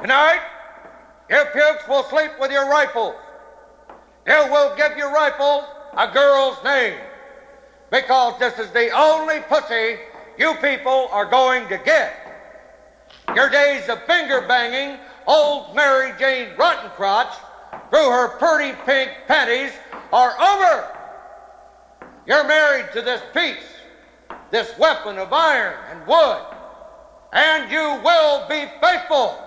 Tonight, you pukes will sleep with your rifles. You will give your rifles a girl's name, because this is the only pussy you people are going to get. Your days of finger banging old Mary Jane Rottencrotch through her pretty pink panties are over. You're married to this piece, this weapon of iron and wood, and you will be faithful.